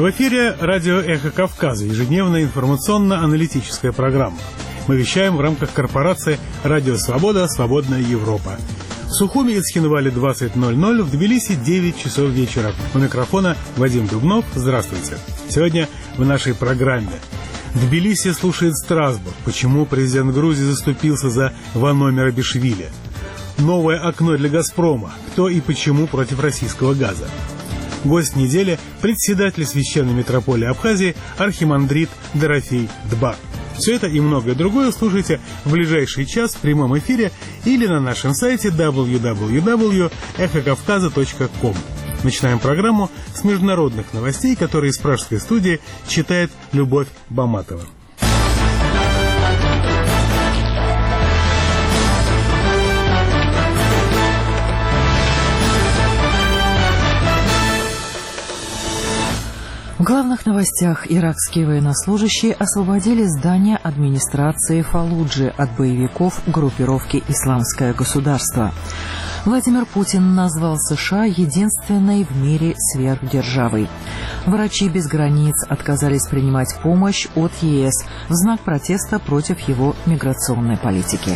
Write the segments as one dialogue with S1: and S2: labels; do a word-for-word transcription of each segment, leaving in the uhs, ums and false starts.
S1: В эфире радио «Эхо Кавказа», ежедневная информационно-аналитическая программа. Мы вещаем в рамках корпорации «Радио Свобода. Свободная Европа». В Сухуми и Цхинвале двадцать ноль ноль, в Тбилиси девять часов вечера. У микрофона Вадим Дубнов. Здравствуйте. Сегодня в нашей программе. Тбилиси слушает Страсбург. Почему президент Грузии заступился за Вано Мерабишвили? Новое окно для «Газпрома». Кто и почему против российского газа? Гость недели – председатель священной митрополии Абхазии архимандрит Дорофей Дбар. Все это и многое другое слушайте в ближайший час в прямом эфире или на нашем сайте дабл ю дабл ю дабл ю точка эхо кавказа точка ком. Начинаем программу с международных новостей, которые из пражской студии читает Любовь Баматова.
S2: В главных новостях иракские военнослужащие освободили здание администрации Фаллуджи от боевиков группировки «Исламское государство». Владимир Путин назвал США единственной в мире сверхдержавой. Врачи без границ отказались принимать помощь от ЕС в знак протеста против его миграционной политики.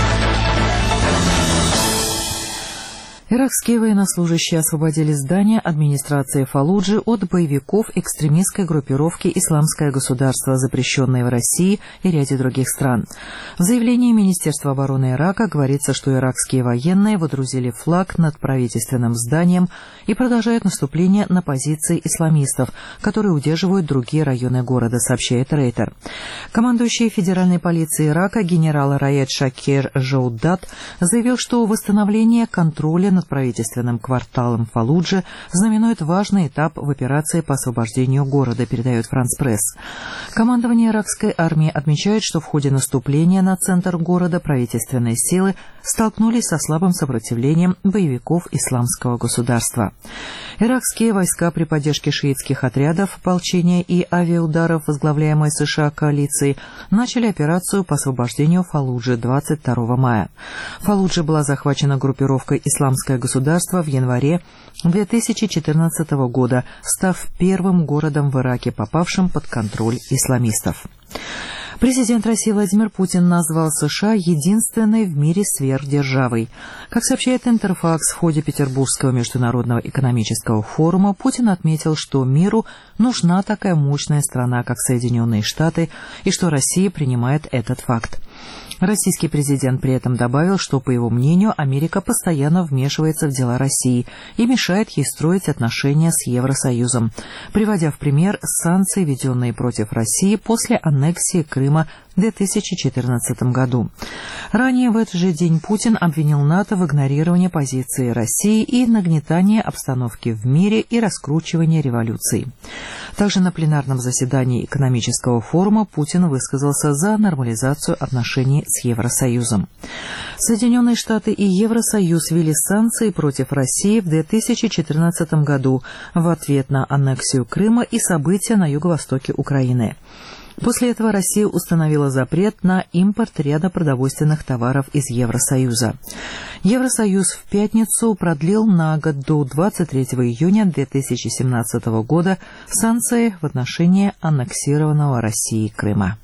S2: Иракские военнослужащие освободили здание администрации Фаллуджи от боевиков экстремистской группировки «Исламское государство», запрещенной в России и ряде других стран. В заявлении Министерства обороны Ирака говорится, что иракские военные водрузили флаг над правительственным зданием и продолжают наступление на позиции исламистов, которые удерживают другие районы города, сообщает Рейтер. Командующий федеральной полиции Ирака генерал Раед Шакер Жоудат заявил, что восстановление контроля над правительственным кварталом Фаллуджи знаменует важный этап в операции по освобождению города, передает Франс Пресс. Командование иракской армии отмечает, что в ходе наступления на центр города правительственные силы столкнулись со слабым сопротивлением боевиков Исламского государства. Иракские войска при поддержке шиитских отрядов, ополчения и авиаударов, возглавляемой США коалицией, начали операцию по освобождению Фаллуджи двадцать второго мая. Фаллуджа была захвачена группировкой «Исламское государство» в январе две тысячи четырнадцатого года, став первым городом в Ираке, попавшим под контроль исламистов. Президент России Владимир Путин назвал США единственной в мире сверхдержавой. Как сообщает Интерфакс, в ходе Петербургского международного экономического форума Путин отметил, что миру нужна такая мощная страна, как Соединенные Штаты, и что Россия принимает этот факт. Российский президент при этом добавил, что, по его мнению, Америка постоянно вмешивается в дела России и мешает ей строить отношения с Евросоюзом, приводя в пример санкции, введенные против России после аннексии Крыма в две тысячи четырнадцатом году. Ранее в этот же день Путин обвинил НАТО в игнорировании позиции России и нагнетании обстановки в мире и раскручивании революции. Также на пленарном заседании экономического форума Путин высказался за нормализацию отношений с Евросоюзом. Соединенные Штаты и Евросоюз ввели санкции против России в две тысячи четырнадцатом году в ответ на аннексию Крыма и события на юго-востоке Украины. После этого Россия установила запрет на импорт ряда продовольственных товаров из Евросоюза. Евросоюз в пятницу продлил на год до двадцать третьего июня две тысячи семнадцатого года санкции в отношении аннексированного Россией Крыма.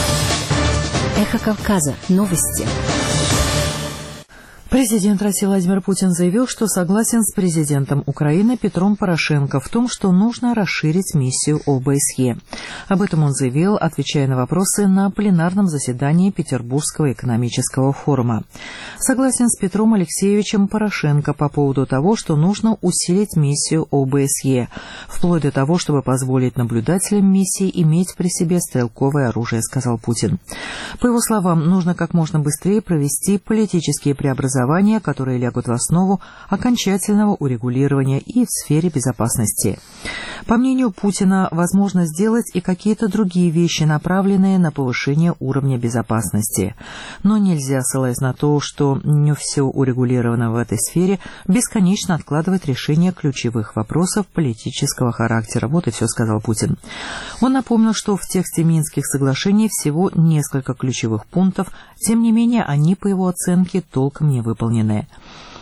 S3: Эхо Кавказа. Новости.
S2: Президент России Владимир Путин заявил, что согласен с президентом Украины Петром Порошенко в том, что нужно расширить миссию ОБСЕ. Об этом он заявил, отвечая на вопросы на пленарном заседании Петербургского экономического форума. Согласен с Петром Алексеевичем Порошенко по поводу того, что нужно усилить миссию ОБСЕ, вплоть до того, чтобы позволить наблюдателям миссии иметь при себе стрелковое оружие, сказал Путин. По его словам, нужно как можно быстрее провести политические преобразования, которые лягут в основу окончательного урегулирования и в сфере безопасности. По мнению Путина, возможно сделать и какие-то другие вещи, направленные на повышение уровня безопасности. Но нельзя, ссылаясь на то, что не все урегулировано в этой сфере, бесконечно откладывать решение ключевых вопросов политического характера. Вот и все, сказал Путин. Он напомнил, что в тексте Минских соглашений всего несколько ключевых пунктов, тем не менее они, по его оценке, толком не выполнены.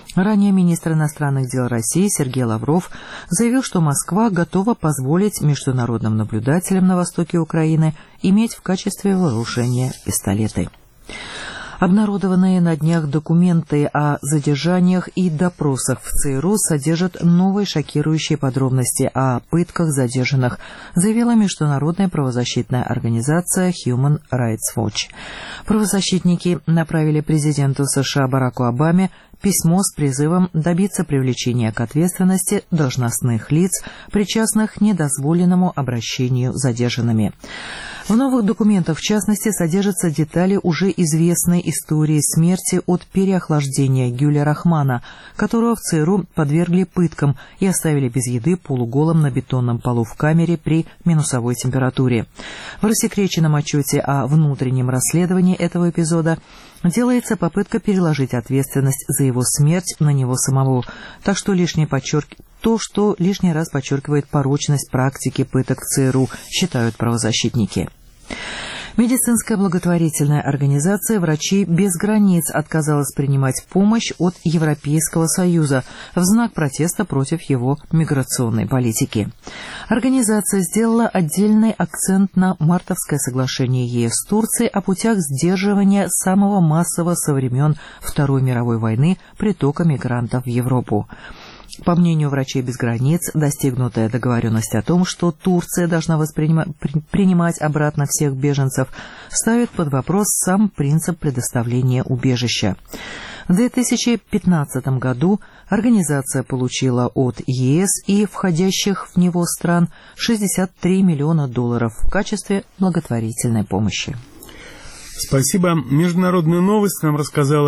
S2: Ранее министр иностранных дел России Сергей Лавров заявил, что Москва готова позволить международным наблюдателям на востоке Украины иметь в качестве вооружения пистолеты. Обнародованные на днях документы о задержаниях и допросах в ЦРУ содержат новые шокирующие подробности о пытках задержанных, заявила международная правозащитная организация Human Rights Watch. Правозащитники направили президенту США Бараку Обаме письмо с призывом добиться привлечения к ответственности должностных лиц, причастных к недозволенному обращению с задержанными. В новых документах, в частности, содержатся детали уже известной истории смерти от переохлаждения Гюля Рахмана, которого в ЦРУ подвергли пыткам и оставили без еды полуголым на бетонном полу в камере при минусовой температуре. В рассекреченном отчете о внутреннем расследовании этого эпизода делается попытка переложить ответственность за его смерть на него самого, так что лишний подчерк... то, что лишний раз подчеркивает порочность практики пыток в ЦРУ, считают правозащитники. Медицинская благотворительная организация «Врачи без границ» отказалась принимать помощь от Европейского Союза в знак протеста против его миграционной политики. Организация сделала отдельный акцент на Мартовское соглашение ЕС с Турцией о путях сдерживания самого массового со времен Второй мировой войны притока мигрантов в Европу. По мнению «Врачей без границ», достигнутая договоренность о том, что Турция должна принимать обратно всех беженцев, ставит под вопрос сам принцип предоставления убежища. В две тысячи пятнадцатом году организация получила от ЕС и входящих в него стран шестьдесят три миллиона долларов в качестве благотворительной помощи.
S1: Спасибо. Международную новость нам рассказала